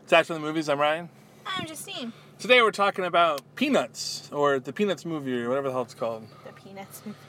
It's Action on the Movies. I'm Ryan. I'm Justine. Today we're talking about Peanuts, or the Peanuts movie, or whatever the hell it's called. The Peanuts movie.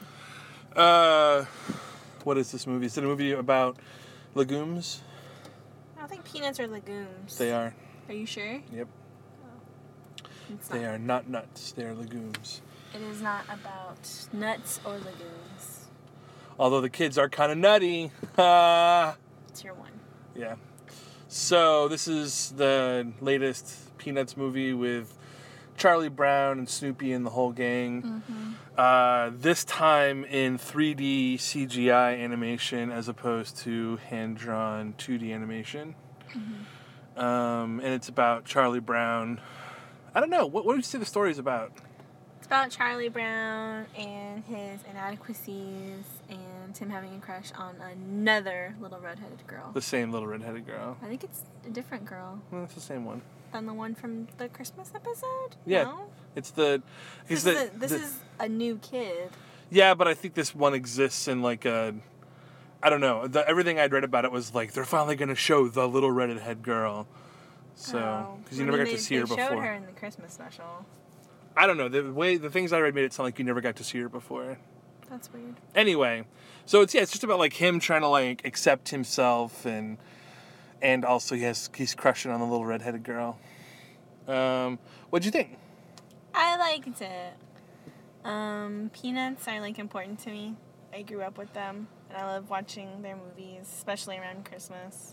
What is this movie? Is it a movie about legumes? I don't think peanuts are legumes. They are. Are you sure? Yep. It's They not. are not nuts. They are legumes. It is not about nuts or legumes. Although the kids are kind of nutty. Ha! It's your one. Yeah. So this is the latest Peanuts movie with Charlie Brown and Snoopy and the whole gang. Mm-hmm. This time in 3D CGI animation as opposed to hand-drawn 2D animation. Mm-hmm. And it's about Charlie Brown. I don't know. What would you say the story is about? It's about Charlie Brown and his inadequacies and him having a crush on another little redheaded girl. The same little redheaded girl. I think it's a different girl Well, it's the same one. than the one from the Christmas episode. Yeah. No? It's the... This is a new kid. Yeah, but I think this one exists in like a... I don't know. Everything I'd read about it was like, they're finally going to show the little redhead girl. So, because you never got to see her before. They showed her in the Christmas special. I don't know. The things I read made it sound like you never got to see her before. That's weird. Anyway, so it's just about like him trying to like accept himself and also he's crushing on the little redheaded girl. What'd you think? I liked it. Peanuts are like important to me. I grew up with them, and I love watching their movies, especially around Christmas.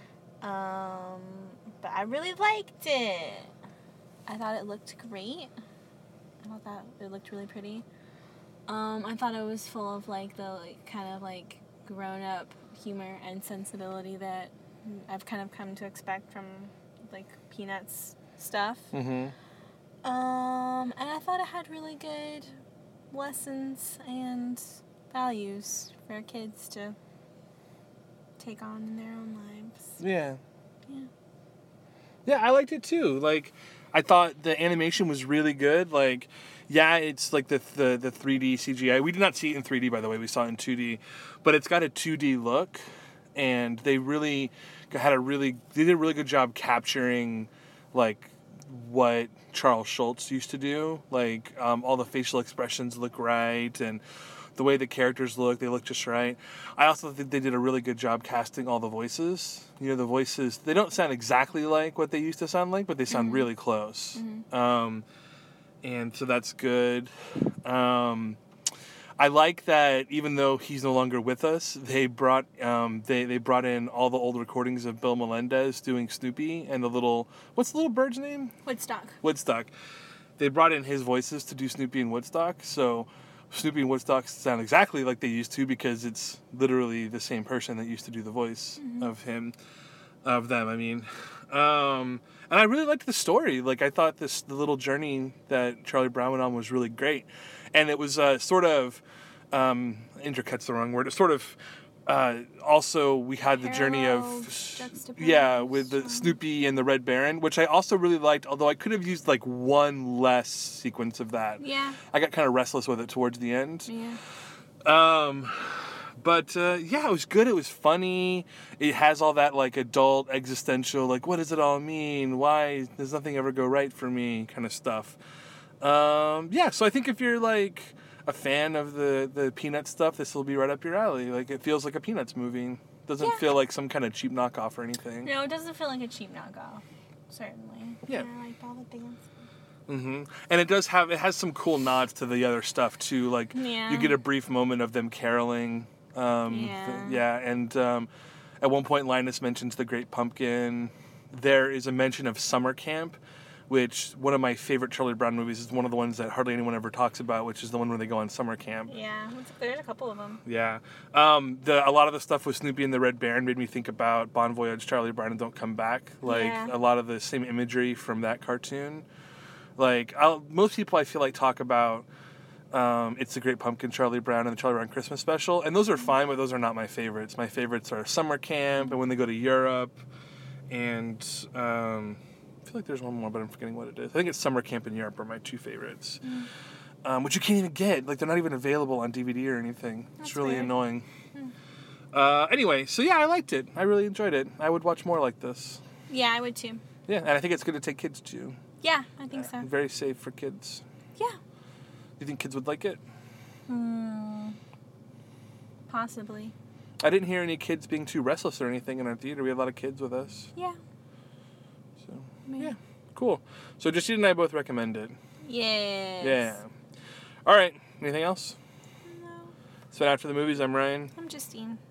But I really liked it. I thought it looked great. I thought that it looked really pretty. I thought it was full of like the kind of like grown-up humor and sensibility that I've kind of come to expect from like Peanuts stuff. Mm-hmm. And I thought it had really good lessons and values for kids to take on in their own lives. Yeah. Yeah. Yeah, I liked it too. Like, I thought the animation was really good. Like, yeah, it's like the 3D CGI. We did not see it in 3D, by the way. We saw it in 2D. But it's got a 2D look. And they really did a really good job capturing, like, what Charles Schultz used to do. Like, all the facial expressions look right. And the way the characters look, they look just right. I also think they did a really good job casting all the voices. You know, the voices, they don't sound exactly like what they used to sound like, but they sound really close. Mm-hmm. And so that's good. I like that even though he's no longer with us, they brought they brought in all the old recordings of Bill Melendez doing Snoopy and what's the little bird's name? Woodstock. They brought in his voices to do Snoopy and Woodstock, so Snoopy and Woodstock sound exactly like they used to because it's literally the same person that used to do the voice of them. And I really liked the story. Like, I thought the little journey that Charlie Brown went on was really great. And it was sort of, intercut's the wrong word, it's sort of, also we had the journey of, with the Snoopy and the Red Baron, which I also really liked, although I could have used like one less sequence of that. Yeah. I got kind of restless with it towards the end. Yeah. But yeah, it was good. It was funny. It has all that like adult existential, like what does it all mean? Why does nothing ever go right for me? Kind of stuff. Yeah, so I think if you're like a fan of the Peanuts stuff, this will be right up your alley. Like it feels like a Peanuts movie. Doesn't feel like some kind of cheap knockoff or anything. No, it doesn't feel like a cheap knockoff. Certainly. Yeah. I liked all the things. Mm-hmm. And it has some cool nods to the other stuff too. Like you get a brief moment of them caroling. And at one point Linus mentions the Great Pumpkin. There is a mention of summer camp, which one of my favorite Charlie Brown movies is one of the ones that hardly anyone ever talks about, which is the one where they go on summer camp. Yeah, there's a couple of them. Yeah. A lot of the stuff with Snoopy and the Red Baron made me think about Bon Voyage, Charlie Brown and Don't Come Back. Like a lot of the same imagery from that cartoon. Like most people I feel like talk about It's the Great Pumpkin, Charlie Brown, and the Charlie Brown Christmas Special. And those are fine, but those are not my favorites. My favorites are Summer Camp and When They Go to Europe. And I feel like there's one more, but I'm forgetting what it is. I think it's Summer Camp in Europe are my two favorites. Which you can't even get. Like, they're not even available on DVD or anything. It's really annoying. Anyway, so yeah, I liked it. I really enjoyed it. I would watch more like this. Yeah, I would too. Yeah, and I think it's good to take kids too. Yeah, I think so. Very safe for kids. Yeah. Do you think kids would like it? Possibly. I didn't hear any kids being too restless or anything in our theater. We had a lot of kids with us. Yeah. So, Maybe. yeah. Cool. So Justine and I both recommend it. Yes. Yeah. All right. Anything else? No. So after the movies, I'm Ryan. I'm Justine.